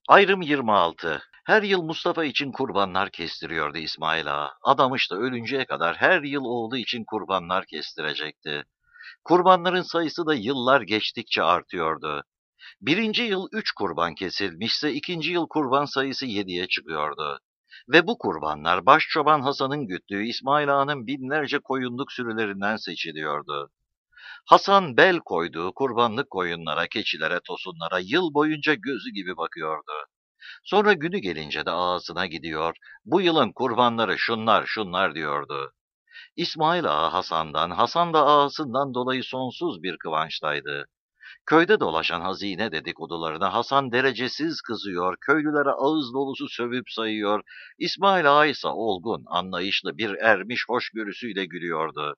Ayrım 26. Her yıl Mustafa için kurbanlar kestiriyordu İsmail Ağa. Adamış da ölünceye kadar her yıl oğlu için kurbanlar kestirecekti. Kurbanların sayısı da yıllar geçtikçe artıyordu. Birinci yıl 3 kurban kesilmişse ikinci yıl kurban sayısı 7'ye çıkıyordu. Ve bu kurbanlar Başçoban Hasan'ın güttüğü İsmail Ağa'nın binlerce koyunluk sürülerinden seçiliyordu. Hasan bel koyduğu kurbanlık koyunlara, keçilere, tosunlara yıl boyunca gözü gibi bakıyordu. Sonra günü gelince de ağasına gidiyor, bu yılın kurbanları şunlar şunlar diyordu. İsmail Ağa Hasan'dan, Hasan da ağasından dolayı sonsuz bir kıvançtaydı. Köyde dolaşan hazine dedikodularına Hasan derecesiz kızıyor, köylülere ağız dolusu sövüp sayıyor, İsmail Ağa ise olgun, anlayışlı bir ermiş hoşgörüsüyle gülüyordu.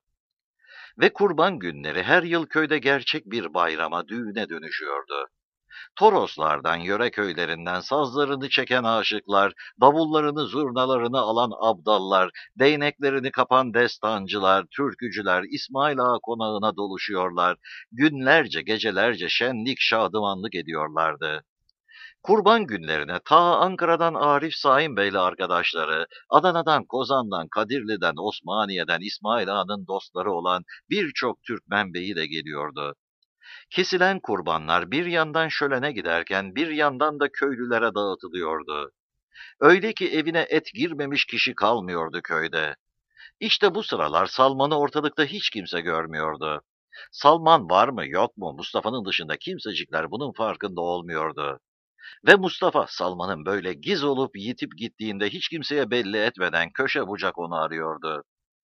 Ve kurban günleri her yıl köyde gerçek bir bayrama, düğüne dönüşüyordu. Toroslardan, yöre köylerinden sazlarını çeken aşıklar, davullarını, zurnalarını alan abdallar, değneklerini kapan destancılar, türkücüler İsmail Ağa konağına doluşuyorlar, günlerce, gecelerce şenlik, şadımanlık ediyorlardı. Kurban günlerine ta Ankara'dan Arif Saim Bey'le arkadaşları, Adana'dan, Kozan'dan, Kadirli'den, Osmaniye'den İsmail Ağa'nın dostları olan birçok Türkmen beyi de geliyordu. Kesilen kurbanlar bir yandan şölene giderken bir yandan da köylülere dağıtılıyordu. Öyle ki evine et girmemiş kişi kalmıyordu köyde. İşte bu sıralar Salman'ı ortalıkta hiç kimse görmüyordu. Salman var mı yok mu Mustafa'nın dışında kimsecikler bunun farkında olmuyordu. Ve Mustafa Salman'ın böyle giz olup yitip gittiğinde hiç kimseye belli etmeden köşe bucak onu arıyordu.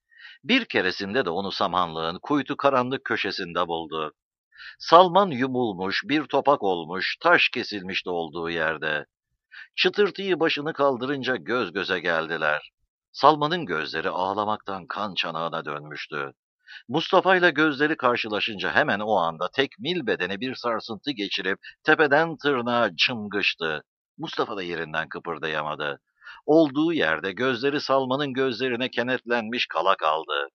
Bir keresinde de onu samanlığın kuytu karanlık köşesinde buldu. Salman yumulmuş, bir topak olmuş, taş kesilmişti olduğu yerde. Çıtırtıyı başını kaldırınca göz göze geldiler. Salman'ın gözleri ağlamaktan kan çanağına dönmüştü. Mustafa ile gözleri karşılaşınca hemen o anda tekmil bedeni bir sarsıntı geçirip tepeden tırnağa çımgıştı. Mustafa da yerinden kıpırdayamadı. Olduğu yerde gözleri Salman'ın gözlerine kenetlenmiş kala kaldı.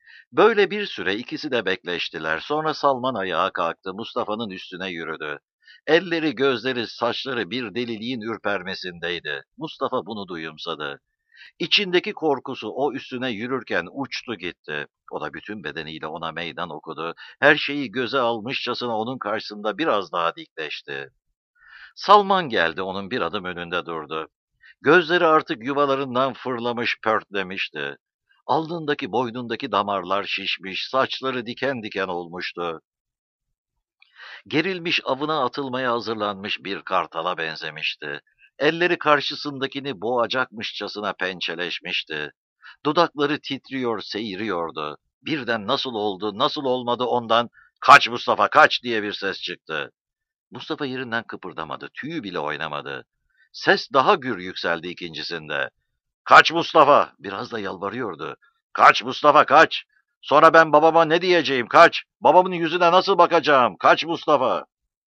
Böyle bir süre ikisi de bekleştiler. Sonra Salman ayağa kalktı, Mustafa'nın üstüne yürüdü. Elleri, gözleri, saçları bir deliliğin ürpermesindeydi. Mustafa bunu duyumsadı. İçindeki korkusu o üstüne yürürken uçtu gitti. O da bütün bedeniyle ona meydan okudu. Her şeyi göze almışçasına onun karşısında biraz daha dikleşti. Salman geldi, onun bir adım önünde durdu. Gözleri artık yuvalarından fırlamış, pörtlemişti. Alnındaki, boynundaki damarlar şişmiş, saçları diken diken olmuştu. Gerilmiş, avına atılmaya hazırlanmış bir kartala benzemişti. Elleri karşısındakini boğacakmışçasına pençeleşmişti. Dudakları titriyor, seyiriyordu. Birden nasıl oldu, nasıl olmadı ondan "Kaç Mustafa, kaç!" diye bir ses çıktı. Mustafa yerinden kıpırdamadı, tüyü bile oynamadı. Ses daha gür yükseldi ikincisinde. "Kaç Mustafa!" Biraz da yalvarıyordu. "Kaç Mustafa, kaç! Sonra ben babama ne diyeceğim, kaç! Babamın yüzüne nasıl bakacağım, kaç Mustafa!"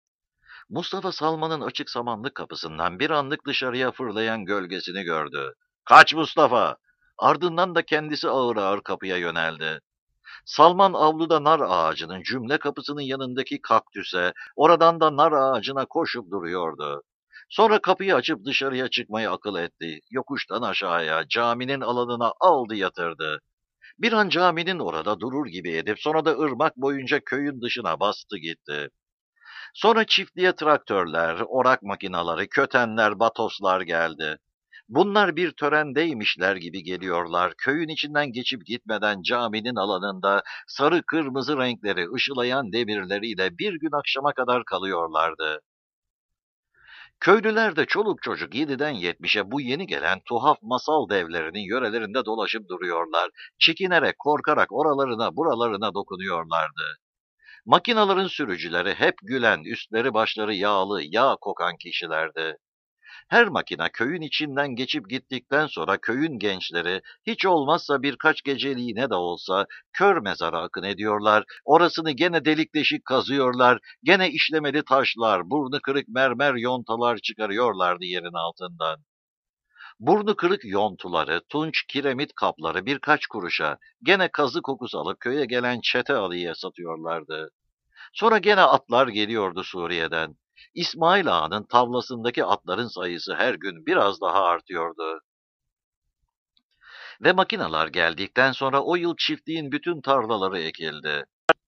Mustafa Salman'ın açık samanlık kapısından bir anlık dışarıya fırlayan gölgesini gördü. "Kaç Mustafa!" Ardından da kendisi ağır ağır kapıya yöneldi. Salman avluda nar ağacının cümle kapısının yanındaki kaktüse, oradan da nar ağacına koşup duruyordu. Sonra kapıyı açıp dışarıya çıkmayı akıl etti. Yokuştan aşağıya, caminin alanına aldı yatırdı. Bir an caminin orada durur gibi edip sonra da ırmak boyunca köyün dışına bastı gitti. Sonra çiftliğe traktörler, orak makinaları, kötenler, batoslar geldi. Bunlar bir törendeymişler gibi geliyorlar. Köyün içinden geçip gitmeden caminin alanında sarı kırmızı renkleri ışılayan demirleriyle bir gün akşama kadar kalıyorlardı. Köylüler de çoluk çocuk 7'den 70'e bu yeni gelen tuhaf masal devlerinin yörelerinde dolaşıp duruyorlar. Çekinerek, korkarak oralarına buralarına dokunuyorlardı. Makinaların sürücüleri hep gülen, üstleri başları yağlı, yağ kokan kişilerdi. Her makina köyün içinden geçip gittikten sonra köyün gençleri hiç olmazsa birkaç geceliğine de olsa kör mezara akın ediyorlar. Orasını gene delik deşik kazıyorlar. Gene işlemeli taşlar, burnu kırık mermer yontalar çıkarıyorlardı yerin altından. Burnu kırık yontuları, tunç kiremit kapları birkaç kuruşa, gene kazı kokusu alıp köye gelen çete alıya satıyorlardı. Sonra gene atlar geliyordu Suriye'den. İsmail Ağa'nın tavlasındaki atların sayısı her gün biraz daha artıyordu. Ve makineler geldikten sonra o yıl çiftliğin bütün tarlaları ekildi.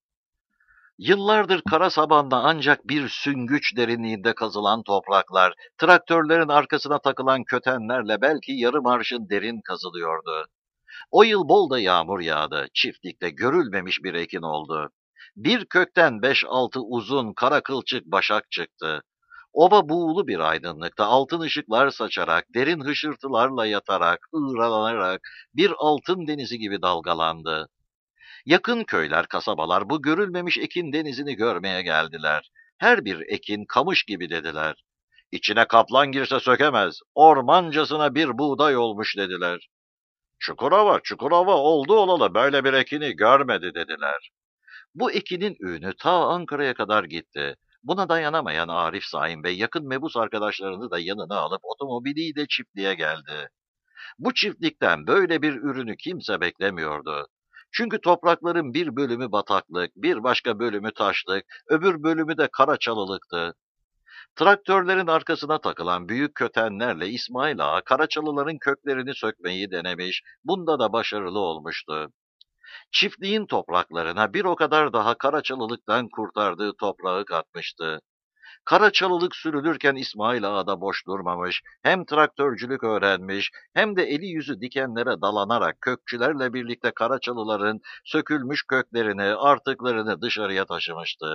Yıllardır kara sabanda ancak bir süngüç derinliğinde kazılan topraklar, traktörlerin arkasına takılan kötenlerle belki yarım arşın derin kazılıyordu. O yıl bol da yağmur yağdı, çiftlikte görülmemiş bir ekin oldu. Bir kökten 5-6 uzun kara kılçık başak çıktı. Ova buğulu bir aydınlıkta altın ışıklar saçarak, derin hışırtılarla yatarak, ığralanarak bir altın denizi gibi dalgalandı. Yakın köyler, kasabalar bu görülmemiş ekin denizini görmeye geldiler. Her bir ekin kamış gibi dediler. İçine kaplan girse sökemez, ormancasına bir buğday olmuş dediler. Çukurova, Çukurova oldu olalı böyle bir ekini görmedi dediler. Bu ekinin ünü ta Ankara'ya kadar gitti. Buna dayanamayan Arif Saim Bey yakın mebus arkadaşlarını da yanına alıp otomobiliyle çiftliğe geldi. Bu çiftlikten böyle bir ürünü kimse beklemiyordu. Çünkü toprakların bir bölümü bataklık, bir başka bölümü taşlık, öbür bölümü de Karaçalılıktı. Traktörlerin arkasına takılan büyük kötenlerle İsmail Ağa Karaçalıların köklerini sökmeyi denemiş, bunda da başarılı olmuştu. Çiftliğin topraklarına bir o kadar daha Karaçalılıktan kurtardığı toprağı katmıştı. Karaçalılık sürülürken İsmail Ağa da boş durmamış, hem traktörcülük öğrenmiş, hem de eli yüzü dikenlere dalanarak kökçülerle birlikte Karaçalıların sökülmüş köklerini, artıklarını dışarıya taşımıştı.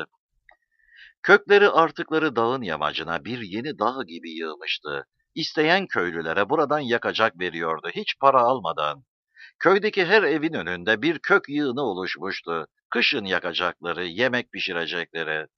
Kökleri artıkları dağın yamacına bir yeni dağ gibi yığmıştı. İsteyen köylülere buradan yakacak veriyordu, hiç para almadan. Köydeki her evin önünde bir kök yığını oluşmuştu. Kışın yakacakları, yemek pişirecekleri.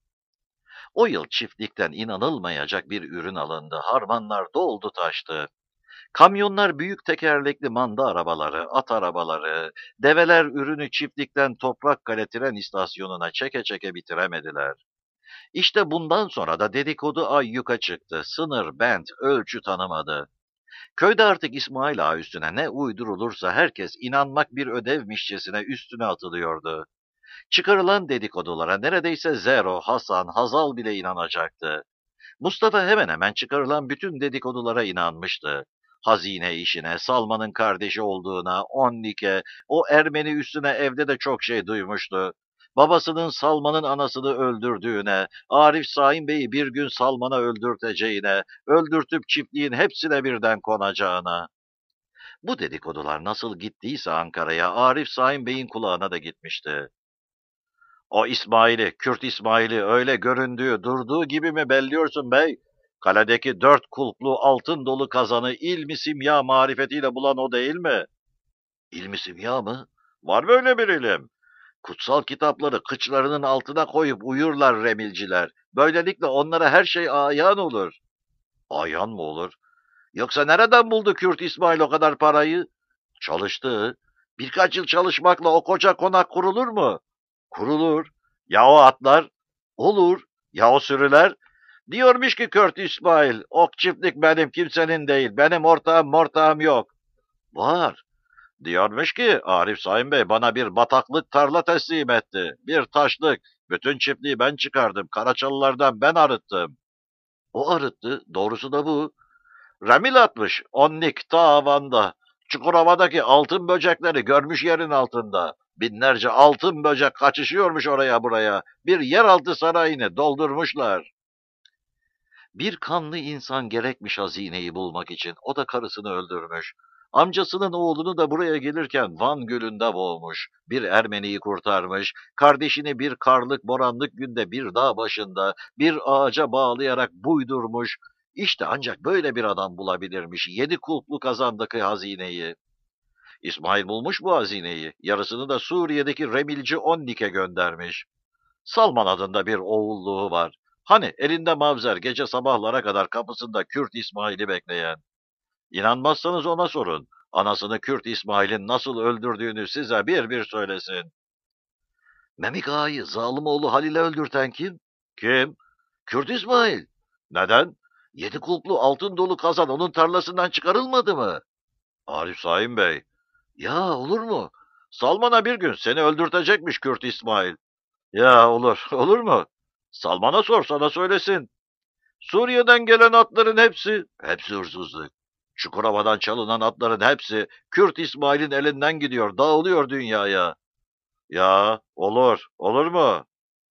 O yıl çiftlikten inanılmayacak bir ürün alındı. Harmanlar doldu taştı. Kamyonlar büyük tekerlekli manda arabaları, at arabaları, develer ürünü çiftlikten Toprakkale tren istasyonuna çeke çeke bitiremediler. İşte bundan sonra da dedikodu ayyuka çıktı. Sınır, bent, ölçü tanımadı. Köyde artık İsmail Ağa üstüne ne uydurulursa herkes inanmak bir ödevmişçesine üstüne atılıyordu. Çıkarılan dedikodulara neredeyse Zero, Hasan, Hazal bile inanacaktı. Mustafa hemen hemen çıkarılan bütün dedikodulara inanmıştı. Hazine işine, Salman'ın kardeşi olduğuna, Onnik'e, o Ermeni üstüne evde de çok şey duymuştu. Babasının Salman'ın anasını öldürdüğüne, Arif Saim Bey'i bir gün Salman'a öldürteceğine, öldürtüp çiftliğin hepsine birden konacağına. Bu dedikodular nasıl gittiyse Ankara'ya, Arif Saim Bey'in kulağına da gitmişti. O İsmail'i, Kürt İsmail'i öyle göründüğü, durduğu gibi mi belliyorsun bey? Kaledeki 4 kulplu altın dolu kazanı ilmi simya marifetiyle bulan o değil mi? İlmi simya mı? Var böyle bir ilim. Kutsal kitapları kıçlarının altına koyup uyurlar remilciler. Böylelikle onlara her şey ayan olur. Ayan mı olur? Yoksa nereden buldu Kürt İsmail o kadar parayı? Çalıştı. Birkaç yıl çalışmakla o koca konak kurulur mu? Kurulur. Ya o atlar? Olur. Ya o sürüler? Diyormuş ki Kürt İsmail, ok çiftlik benim kimsenin değil, benim ortağım yok. Var. Diyormuş ki Arif Sayın Bey bana bir bataklık tarla teslim etti. Bir taşlık. Bütün çiftliği ben çıkardım. Karaçalılardan ben arıttım. O arıttı. Doğrusu da bu. Remil atmış. Onnik ta Havan'da. Çukurova'daki altın böcekleri görmüş yerin altında. Binlerce altın böcek kaçışıyormuş oraya buraya. Bir yeraltı sarayını doldurmuşlar. Bir kanlı insan gerekmiş hazineyi bulmak için. O da karısını öldürmüş. Amcasının oğlunu da buraya gelirken Van Gölü'nde boğmuş. Bir Ermeniyi kurtarmış. Kardeşini bir karlık boranlık günde bir dağ başında bir ağaca bağlayarak buydurmuş. İşte ancak böyle bir adam bulabilirmiş 7 kulplu kazandaki hazineyi. İsmail bulmuş bu hazineyi. Yarısını da Suriye'deki Remilci Onnik'e göndermiş. Salman adında bir oğulluğu var. Hani elinde mavzer gece sabahlara kadar kapısında Kürt İsmail'i bekleyen. İnanmazsanız ona sorun. Anasını Kürt İsmail'in nasıl öldürdüğünü size bir bir söylesin. Memik Ağa'yı Zalimoğlu Halil'e öldürten kim? Kim? Kürt İsmail. Neden? 7 kulplu altın dolu kazan onun tarlasından çıkarılmadı mı? Arif Saim Bey. Ya olur mu? Salman'a bir gün seni öldürtecekmiş Kürt İsmail. Ya olur, olur mu? Salman'a sor sana söylesin. Suriye'den gelen atların hepsi hırsızlık. Çukurova'dan çalınan atların hepsi Kürt İsmail'in elinden gidiyor, dağılıyor dünyaya. Ya, olur mu?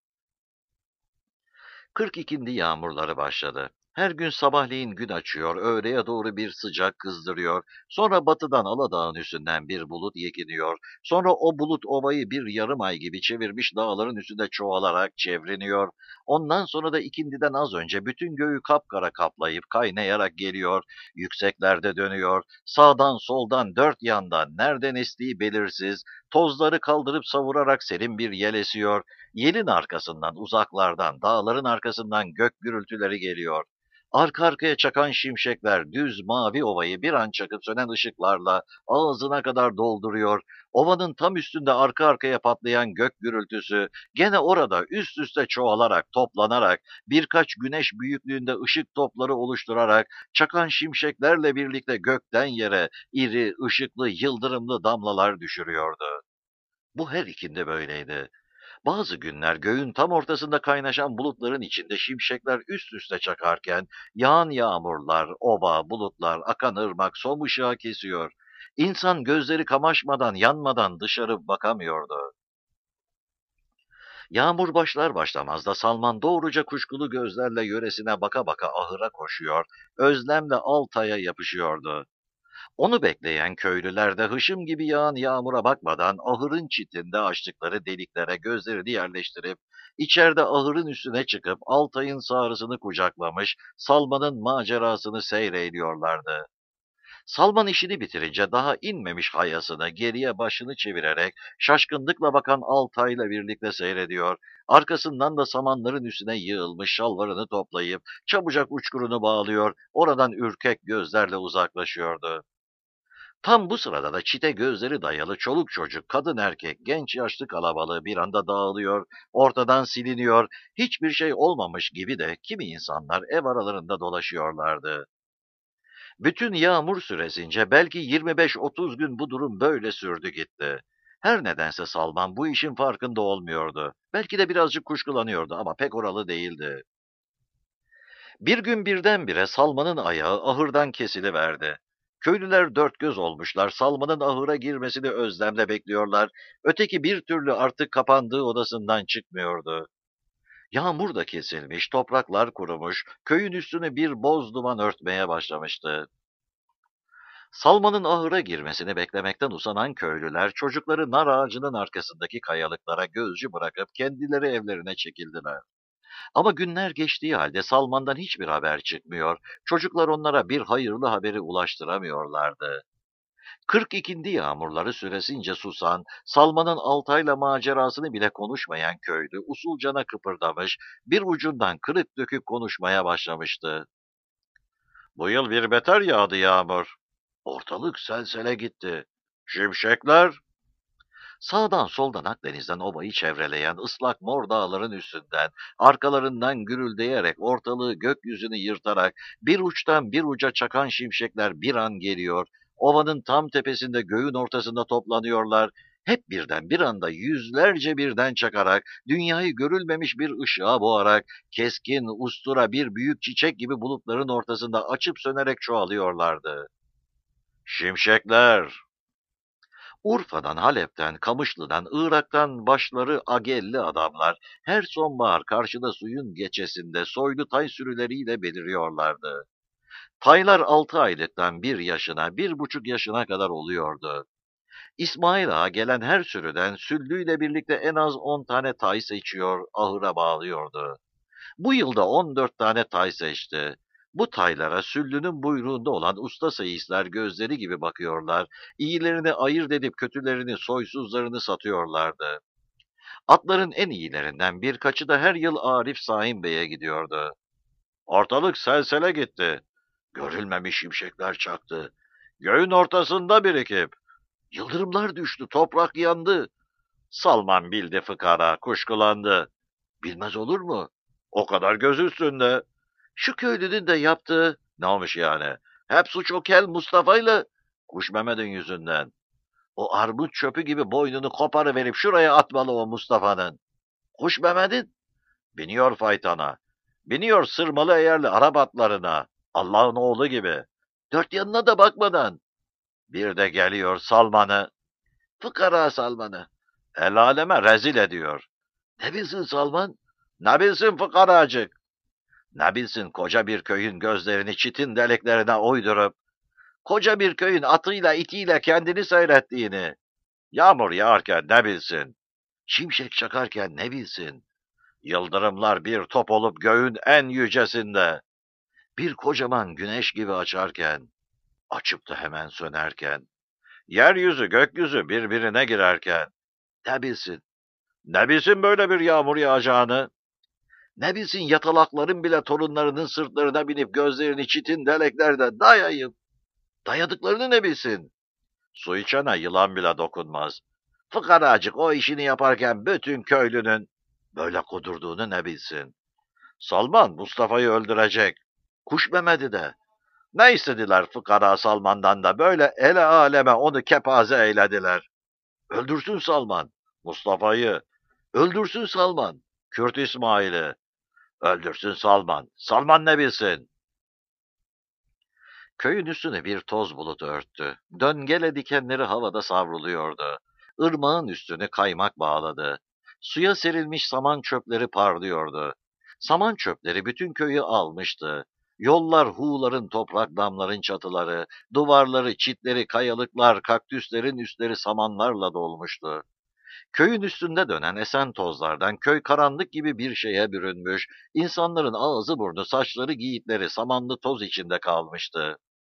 42'indi yağmurları başladı. Her gün sabahleyin gün açıyor, öğleye doğru bir sıcak kızdırıyor. Sonra batıdan Aladağ'ın üstünden bir bulut yekiniyor. Sonra o bulut ovayı bir yarım ay gibi çevirmiş dağların üstünde çoğalarak çevreniyor. Ondan sonra da ikindiden az önce bütün göğü kapkara kaplayıp kaynayarak geliyor. Yükseklerde dönüyor. Sağdan soldan dört yandan nereden estiği belirsiz. Tozları kaldırıp savurarak serin bir yel esiyor. Yelin arkasından, uzaklardan, dağların arkasından gök gürültüleri geliyor. Arka arkaya çakan şimşekler düz mavi ovayı bir an çakıp sönen ışıklarla ağzına kadar dolduruyor. Ovanın tam üstünde arka arkaya patlayan gök gürültüsü gene orada üst üste çoğalarak, toplanarak, birkaç güneş büyüklüğünde ışık topları oluşturarak çakan şimşeklerle birlikte gökten yere iri, ışıklı, yıldırımlı damlalar düşürüyordu. Bu her ikinde böyleydi. Bazı günler göğün tam ortasında kaynaşan bulutların içinde şimşekler üst üste çakarken yağan yağmurlar, ova, bulutlar, akan ırmak som ışığa kesiyor. İnsan gözleri kamaşmadan, yanmadan dışarı bakamıyordu. Yağmur başlar başlamaz da Salman doğruca kuşkulu gözlerle yöresine baka baka ahıra koşuyor, özlemle Altay'a yapışıyordu. Onu bekleyen köylüler de hışım gibi yağan yağmura bakmadan ahırın çitinde açtıkları deliklere gözlerini yerleştirip içeride ahırın üstüne çıkıp Altay'ın sağrısını kucaklamış Salman'ın macerasını seyrediyorlardı. Salman işini bitirince daha inmemiş hayasına geriye başını çevirerek şaşkınlıkla bakan Altay'la birlikte seyrediyor. Arkasından da samanların üstüne yığılmış şalvarını toplayıp çabucak uçkurunu bağlıyor, oradan ürkek gözlerle uzaklaşıyordu. Tam bu sırada da çite gözleri dayalı çoluk çocuk, kadın erkek, genç yaşlı kalabalığı bir anda dağılıyor, ortadan siliniyor, hiçbir şey olmamış gibi de kimi insanlar ev aralarında dolaşıyorlardı. Bütün yağmur süresince belki 25-30 gün bu durum böyle sürdü gitti. Her nedense Salman bu işin farkında olmuyordu. Belki de birazcık kuşkulanıyordu ama pek oralı değildi. Bir gün birdenbire Salman'ın ayağı ahırdan kesiliverdi. Köylüler dört göz olmuşlar, Salman'ın ahıra girmesini özlemle bekliyorlar. Öteki bir türlü artık kapandığı odasından çıkmıyordu. Yağmur da kesilmiş, topraklar kurumuş, köyün üstünü bir boz duman örtmeye başlamıştı. Salman'ın ahıra girmesini beklemekten usanan köylüler, çocukları nar ağacının arkasındaki kayalıklara gözcü bırakıp kendileri evlerine çekildiler. Ama günler geçtiği halde Salman'dan hiçbir haber çıkmıyor, çocuklar onlara bir hayırlı haberi ulaştıramıyorlardı. 42'indi yağmurları süresince susan, Salman'ın Altay'la macerasını bile konuşmayan köylü usulcana kıpırdamış, bir ucundan kırık dökük konuşmaya başlamıştı. Bu yıl bir beter yağdı yağmur. Ortalık selsele gitti. Şimşekler, sağdan soldan Akdeniz'den ovayı çevreleyen ıslak mor dağların üstünden, arkalarından gürüldeyerek ortalığı gökyüzünü yırtarak bir uçtan bir uca çakan şimşekler bir an geliyor, ovanın tam tepesinde göğün ortasında toplanıyorlar, hep birden bir anda yüzlerce birden çakarak, dünyayı görülmemiş bir ışığa boğarak, keskin, ustura bir büyük çiçek gibi bulutların ortasında açıp sönerek çoğalıyorlardı. Şimşekler! Urfa'dan, Halep'ten, Kamışlı'dan, Irak'tan başları agelli adamlar her sonbahar karşıda suyun geçesinde soylu tay sürüleriyle beliriyorlardı. Taylar 6 aylıktan 1 yaşına, 1,5 yaşına kadar oluyordu. İsmail Ağa gelen her sürüden süllüyle birlikte en az 10 tane tay seçiyor, ahıra bağlıyordu. Bu yılda 14 tane tay seçti. Bu taylara Süllü'nün buyruğunda olan usta seyisler gözleri gibi bakıyorlar, iyilerini ayırt edip kötülerini, soysuzlarını satıyorlardı. Atların en iyilerinden birkaçı da her yıl Arif Saim Bey'e gidiyordu. Ortalık selsele gitti. Görülmemiş şimşekler çaktı. Göğün ortasında birikip. Yıldırımlar düştü, toprak yandı. Salman bildi fıkara, kuşkulandı. Bilmez olur mu? O kadar göz üstünde. Şu köylünün de yaptığı ne olmuş yani? Hep suç o kel Mustafa'yla Kuş Mehmet'in yüzünden. O armut çöpü gibi boynunu koparıverip şuraya atmalı o Mustafa'nın. Kuş Mehmet'in biniyor faytana. Biniyor sırmalı eğerli Arap atlarına. Allah'ın oğlu gibi. Dört yanına da bakmadan. Bir de geliyor Salman'ı. Fıkara Salman'ı. El aleme rezil ediyor. Ne bilsin Salman? Ne bilsin fıkaracık? Ne bilsin koca bir köyün gözlerini çitin deliklerine oydurup, koca bir köyün atıyla itiyle kendini seyrettiğini, yağmur yağarken ne bilsin, şimşek çakarken ne bilsin, yıldırımlar bir top olup göğün en yücesinde, bir kocaman güneş gibi açarken, açıp da hemen sönerken, yeryüzü gökyüzü birbirine girerken, ne bilsin, ne bilsin böyle bir yağmur yağacağını, ne bilsin yatalakların bile torunlarının sırtlarına binip gözlerini çitin deleklerde dayayıp, dayadıklarını ne bilsin. Su içene yılan bile dokunmaz. Fıkaracık o işini yaparken bütün köylünün böyle kudurduğunu ne bilsin. Salman Mustafa'yı öldürecek. Kuş Mehmet'i de. Ne istediler fıkara Salman'dan da böyle ele aleme onu kepaze eylediler. Öldürsün Salman Mustafa'yı. Öldürsün Salman Kürt İsmail'i. Öldürsün Salman. Salman ne bilsin? Köyün üstünü bir toz bulutu örttü. Döngele dikenleri havada savruluyordu. Irmağın üstünü kaymak bağladı. Suya serilmiş saman çöpleri parlıyordu. Saman çöpleri bütün köyü almıştı. Yollar, huğların, toprak damların çatıları, duvarları, çitleri, kayalıklar, kaktüslerin üstleri samanlarla dolmuştu. Köyün üstünde dönen esen tozlardan köy karanlık gibi bir şeye bürünmüş, insanların ağzı burnu, saçları, giyikleri samanlı toz içinde kalmıştı.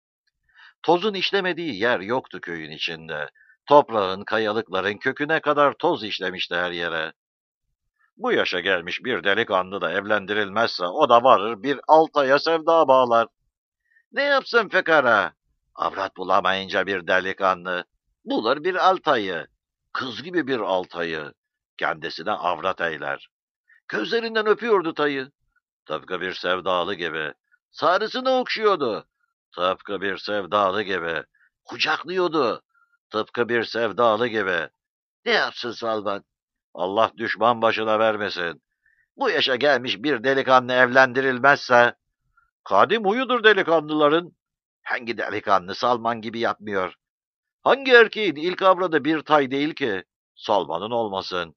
Tozun işlemediği yer yoktu köyün içinde. Toprağın, kayalıkların köküne kadar toz işlemişti her yere. Bu yaşa gelmiş bir delikanlı da evlendirilmezse o da varır bir altaya sevda bağlar. Ne yapsın fekara? Avrat bulamayınca bir delikanlı. Bulur bir altayı. Kız gibi bir altayı. Kendisine avrat eyler. Gözlerinden öpüyordu tayı. Tıpkı bir sevdalı gibi. Sarısını okşuyordu. Tıpkı bir sevdalı gibi. Kucaklıyordu. Tıpkı bir sevdalı gibi. Ne yapsın Salman? Allah düşman başına vermesin. Bu yaşa gelmiş bir delikanlı evlendirilmezse, kadim huyudur delikanlıların. Hangi delikanlı Salman gibi yapmıyor? Hangi erkeğin ilk avradı bir tay değil ki? Salman'ın olmasın.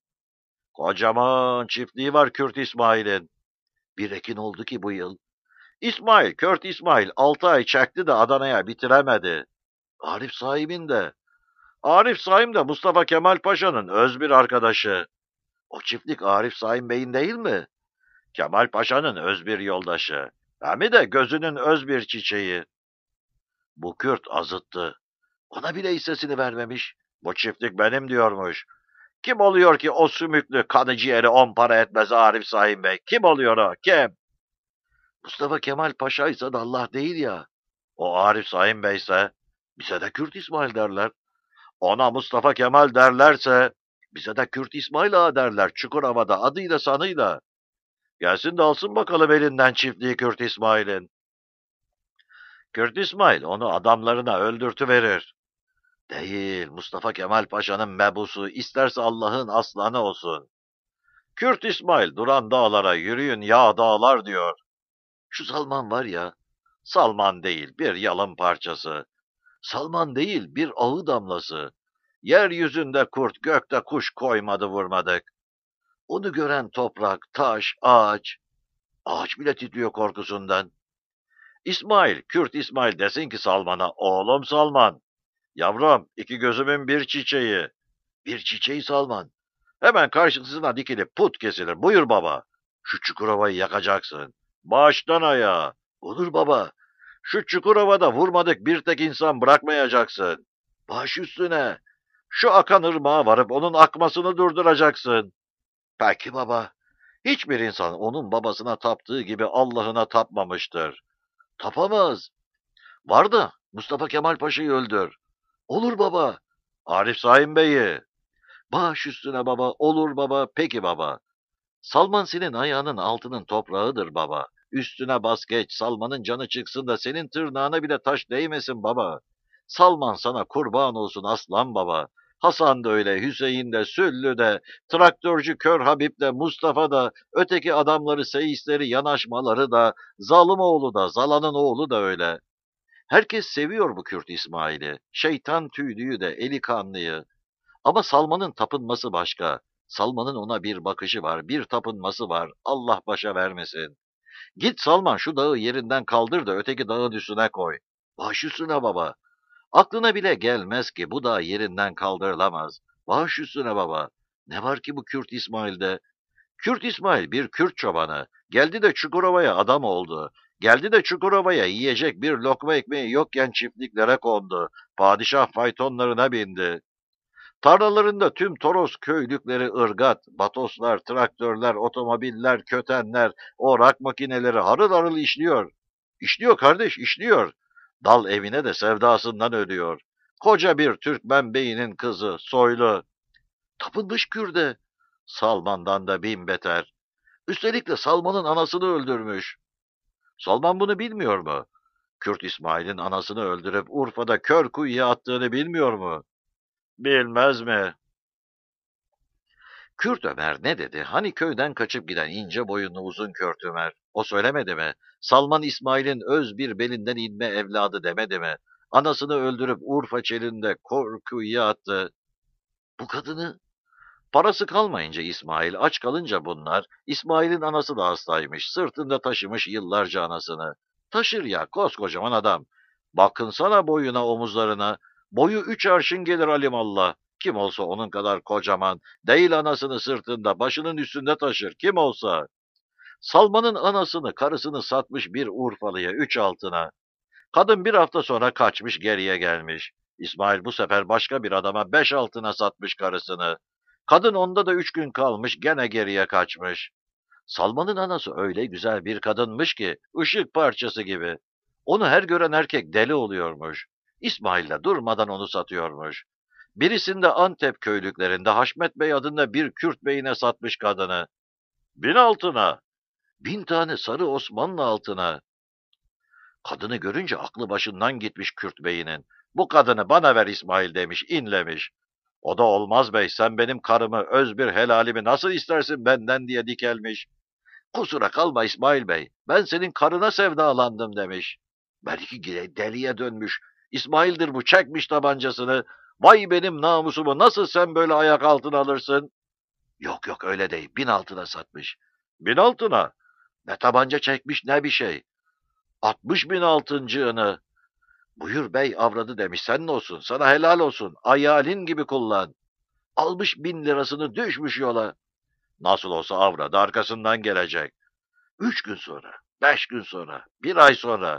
Kocaman çiftliği var Kürt İsmail'in. Bir ekin oldu ki bu yıl. İsmail, Kürt İsmail 6 ay çekti de Adana'ya bitiremedi. Arif Saim'in de. Arif Saim de Mustafa Kemal Paşa'nın öz bir arkadaşı. O çiftlik Arif Saim Bey'in değil mi? Kemal Paşa'nın öz bir yoldaşı. Hem de gözünün öz bir çiçeği. Bu Kürt azıttı. Ona bile hissesini vermemiş. Bu çiftlik benim diyormuş. Kim oluyor ki o sümüklü kanı ciğeri 10 para etmez Arif Saim Bey? Kim oluyor o? Kim? Mustafa Kemal Paşa ise de Allah değil ya. O Arif Saim Bey ise bize de Kürt İsmail derler. Ona Mustafa Kemal derlerse bize de Kürt İsmail Ağa derler Çukurova'da adıyla sanıyla. Gelsin de alsın bakalım elinden çiftliği Kürt İsmail'in. Kürt İsmail onu adamlarına öldürtüverir. Değil, Mustafa Kemal Paşa'nın mebusu, isterse Allah'ın aslanı olsun. Kürt İsmail duran dağlara yürüyün ya dağlar diyor. Şu Salman var ya, Salman değil bir yalın parçası. Salman değil bir ağı damlası. Yeryüzünde kurt, gökte kuş koymadı vurmadık. Onu gören toprak, taş, ağaç bile titriyor korkusundan. İsmail, Kürt İsmail desin ki Salman'a, oğlum Salman, yavrum iki gözümün bir çiçeği, bir çiçeği Salman. Hemen karşısına dikilip put kesilir, buyur baba, şu Çukurova'yı yakacaksın. Baştan ayağa, olur baba, şu Çukurova'da vurmadık bir tek insan bırakmayacaksın. Baş üstüne, şu akan ırmağa varıp onun akmasını durduracaksın. Peki baba, hiçbir insan onun babasına taptığı gibi Allah'ına tapmamıştır. Tapamaz. Var da Mustafa Kemal Paşa'yı öldür. Olur baba. Arif Saim Bey'i. Baş üstüne baba, olur baba, peki baba. Salman senin ayağının altının toprağıdır baba. Üstüne bas geç, Salman'ın canı çıksın da senin tırnağına bile taş değmesin baba. Salman sana kurban olsun aslan baba. Hasan da öyle, Hüseyin de, Süllü de, traktörcü Kör Habib de, Mustafa da, öteki adamları, seyisleri, yanaşmaları da, Zalımoğlu da, Zala'nın oğlu da öyle. Herkes seviyor bu Kürt İsmail'i. Şeytan tüylüyü de, eli kanlıyı. Ama Salman'ın tapınması başka. Salman'ın ona bir bakışı var, bir tapınması var. Allah başa vermesin. Git Salman şu dağı yerinden kaldır da öteki dağın üstüne koy. Baş üstüne baba. Aklına bile gelmez ki bu dağ yerinden kaldırılamaz. Baş üstüne baba. Ne var ki bu Kürt İsmail'de? Kürt İsmail bir Kürt çobanı. Geldi de Çukurova'ya adam oldu. Geldi de Çukurova'ya yiyecek bir lokma ekmeği yokken çiftliklere kondu. Padişah faytonlarına bindi. Tarlalarında tüm Toros köylükleri ırgat, batoslar, traktörler, otomobiller, kötenler, orak makineleri harıl harıl işliyor. İşliyor kardeş, işliyor. Dal evine de sevdasından ölüyor. Koca bir Türkmen beyinin kızı, soylu. Tapınmış Kürde. Salman'dan da bin beter. Üstelik de Salman'ın anasını öldürmüş. Salman bunu bilmiyor mu? Kürt İsmail'in anasını öldürüp Urfa'da kör kuyuya attığını bilmiyor mu? Bilmez mi? Kürt Ömer ne dedi? Hani köyden kaçıp giden ince boyunlu uzun Kürt Ömer? O söylemedi mi? Salman İsmail'in öz bir belinden inme evladı demedi mi? Anasını öldürüp Urfa çelinde kuyuya attı. Bu kadını parası kalmayınca İsmail, aç kalınca bunlar, İsmail'in anası da hastaymış, sırtında taşımış yıllarca anasını. Taşır ya koskocaman adam. Bakınsana boyuna omuzlarına, boyu 3 arşın gelir alimallah. Kim olsa onun kadar kocaman, değil anasını sırtında, başının üstünde taşır, kim olsa. Salman'ın anasını, karısını satmış bir Urfalı'ya 3 altına. Kadın bir hafta sonra kaçmış geriye gelmiş. İsmail bu sefer başka bir adama 5 altına satmış karısını. Kadın onda da 3 gün kalmış gene geriye kaçmış. Salman'ın anası öyle güzel bir kadınmış ki ışık parçası gibi. Onu her gören erkek deli oluyormuş. İsmail de durmadan onu satıyormuş. Birisinde Antep köylüklerinde Haşmet Bey adında bir Kürt beyine satmış kadını. 1.000 altına. 1.000 tane sarı Osmanlı altına. Kadını görünce aklı başından gitmiş Kürt beyinin. Bu kadını bana ver İsmail demiş, inlemiş. O da olmaz bey, sen benim karımı, öz bir helalimi nasıl istersin benden diye dikelmiş. Kusura kalma İsmail bey, ben senin karına sevdalandım demiş. Belki deliye dönmüş. İsmail'dir bu, çekmiş tabancasını. Vay benim namusumu, nasıl sen böyle ayak altına alırsın? Yok yok öyle değil, 1.000 altına satmış. 1.000 altına? Ne tabanca çekmiş ne bir şey. 60.000 altıncığını. Buyur bey avradı demiş, senin olsun, sana helal olsun, ayalin gibi kullan. Almış 1.000 lirasını düşmüş yola. Nasıl olsa avradı arkasından gelecek. 3 gün sonra, 5 gün sonra, bir ay sonra.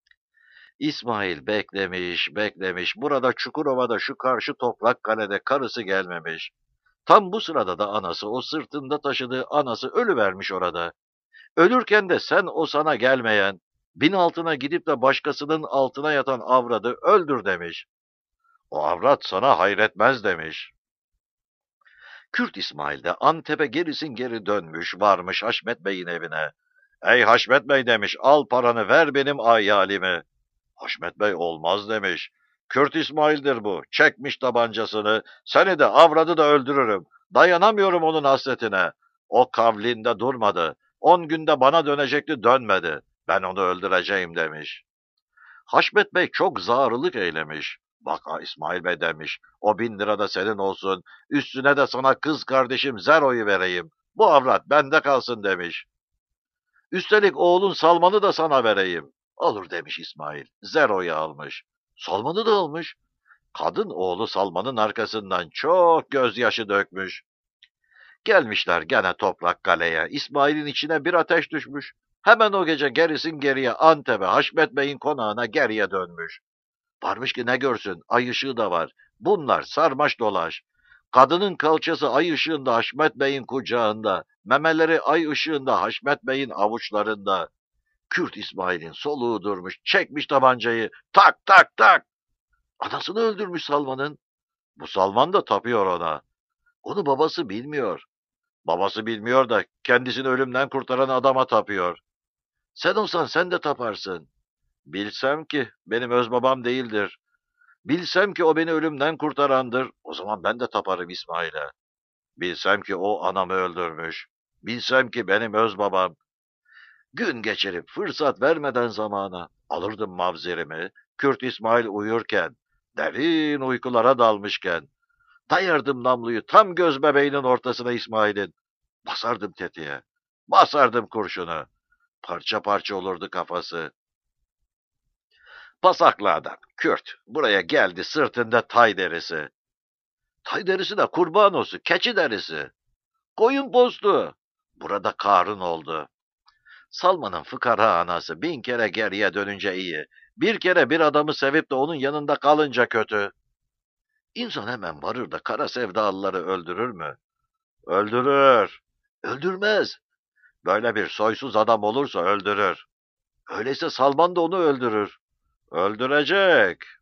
İsmail beklemiş, beklemiş. Burada Çukurova'da şu karşı toprak kalede karısı gelmemiş. Tam bu sırada da anası, o sırtında taşıdığı anası ölüvermiş orada. Ölürken de sen o sana gelmeyen, 1.000 altına gidip de başkasının altına yatan avradı öldür demiş. O avrat sana hayretmez demiş. Kürt İsmail de Antep'e gerisin geri dönmüş, varmış Haşmet Bey'in evine. Ey Haşmet Bey demiş, al paranı ver benim ayalimi. Haşmet Bey olmaz demiş. Kürt İsmail'dir bu, çekmiş tabancasını, seni de avradı da öldürürüm. Dayanamıyorum onun hasretine. O kavlinde durmadı. 10 günde bana dönecekti, dönmedi. Ben onu öldüreceğim demiş. Haşmet Bey çok zarılık eylemiş. Bak İsmail Bey demiş, o 1.000 lira da senin olsun, üstüne de sana kız kardeşim Zero'yu vereyim. Bu avrat bende kalsın demiş. Üstelik oğlun Salman'ı da sana vereyim. Olur demiş İsmail, Zero'yu almış. Salman'ı da almış. Kadın oğlu Salman'ın arkasından çok gözyaşı dökmüş. Gelmişler gene Toprak Kale'ye. İsmail'in içine bir ateş düşmüş. Hemen o gece gerisin geriye Antep'e, Haşmet Bey'in konağına geriye dönmüş. Varmış ki ne görsün, ay ışığı da var. Bunlar sarmaş dolaş. Kadının kalçası ay ışığında Haşmet Bey'in kucağında, memeleri ay ışığında Haşmet Bey'in avuçlarında. Kürt İsmail'in soluğu durmuş, çekmiş tabancayı, tak tak tak. Anasını öldürmüş Salman'ın. Bu Salman da tapıyor ona. Onu babası bilmiyor. Babası bilmiyor da kendisini ölümden kurtaran adama tapıyor. Sen olsan sen de taparsın. Bilsem ki benim öz babam değildir. Bilsem ki o beni ölümden kurtarandır, o zaman ben de taparım İsmail'e. Bilsem ki o anamı öldürmüş. Bilsem ki benim öz babam. Gün geçirip fırsat vermeden zamana alırdım mavzerimi, Kürt İsmail uyurken, derin uykulara dalmışken, dayardım namluyu tam göz bebeğinin ortasına İsmail'in. Basardım tetiğe, basardım kurşunu. Parça parça olurdu kafası. Pasaklı adam, Kürt, buraya geldi sırtında tay derisi. Tay derisi de kurban olsun, keçi derisi. Koyun postu. Burada Karun oldu. Salman'ın fıkara anası 1000 kere geriye dönünce iyi. Bir kere bir adamı sevip de onun yanında kalınca kötü. İnsan hemen varır da kara sevdalıları öldürür mü? Öldürür. Öldürmez. Böyle bir soysuz adam olursa öldürür. Öyleyse Salman da onu öldürür. Öldürecek.